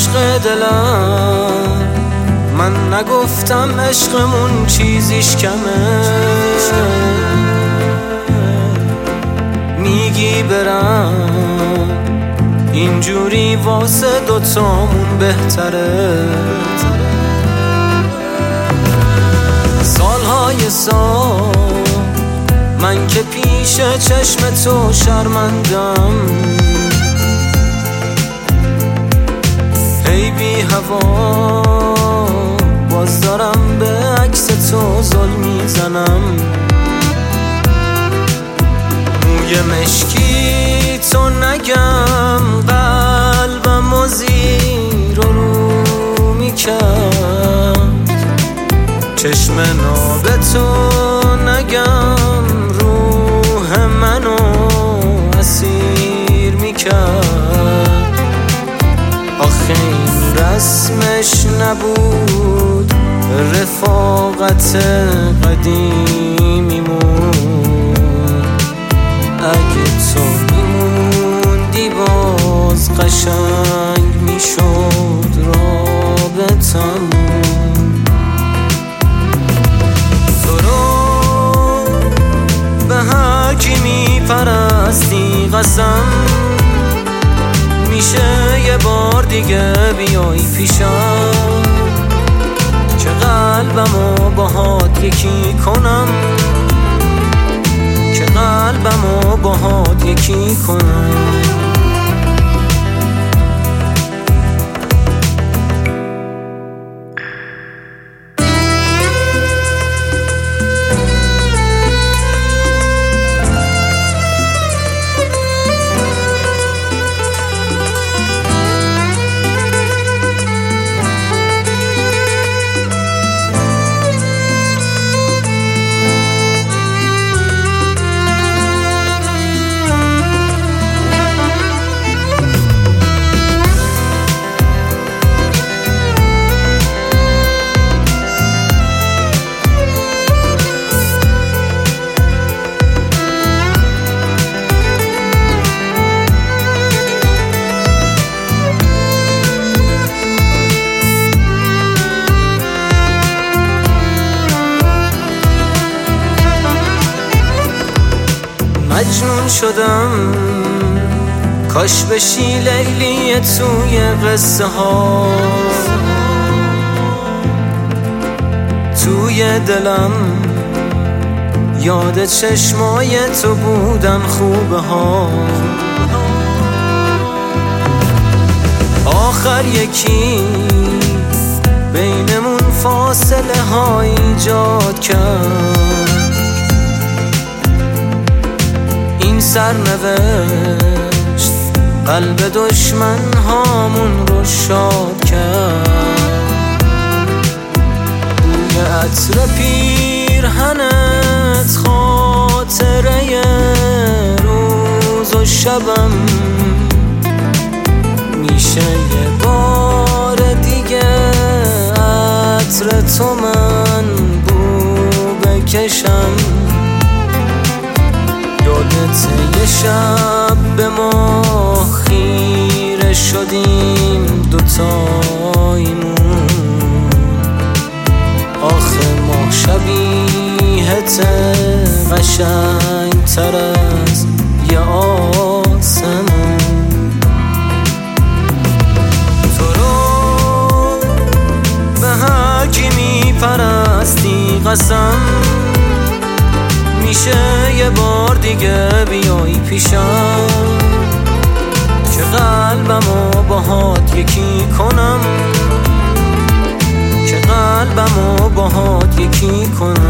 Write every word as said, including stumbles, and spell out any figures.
عشق دلم، من نگفتم عشقمون چیزیش کمه. میگی برم اینجوری واسه دوتامون بهتره. سالهای سال من که پیش چشم تو شرمندم، هی بی هوا باز دارم به عکس تو زل میزنم. موی مشکی تو نگم قلبم و زیر و رو میکرد، چشم ناب تو نگم روح منو اسیر میکرد. آخه این رسمش نبود رفاقت قدیمیمون، اگه تو میموندی باز قشنگ میشد رابطمون. تو رو به هرکی میپرستی قسم، میشه یه بار دیگه بیای پیشم که قلبمو باهات یکی کنم، که قلبمو باهات یکی کنم. مجنون شدم کاش بشی لیلی توی قصه ها، توی دلم یاد چشمای تو بودن خوبه ها. آخر یکی بینمون فاصله ها ایجاد کرد، این سرنوشت قلب دشمن هامون رو شاد کرد. بوی عطر پیرهنت خاطره روز و شبم، میشه یه بار دیگه عطر تو من بو بکشم. یادت یه شب به ما خیره شدیم دوتایمون، آخه ما شبیهت قشنگ تر از یه آسمون. تو رو به هرکی میپرستی قسم، میشه یه بار دیگه بیای پیشم که قلبمو باهات یکی کنم، که قلبمو باهات یکی کنم.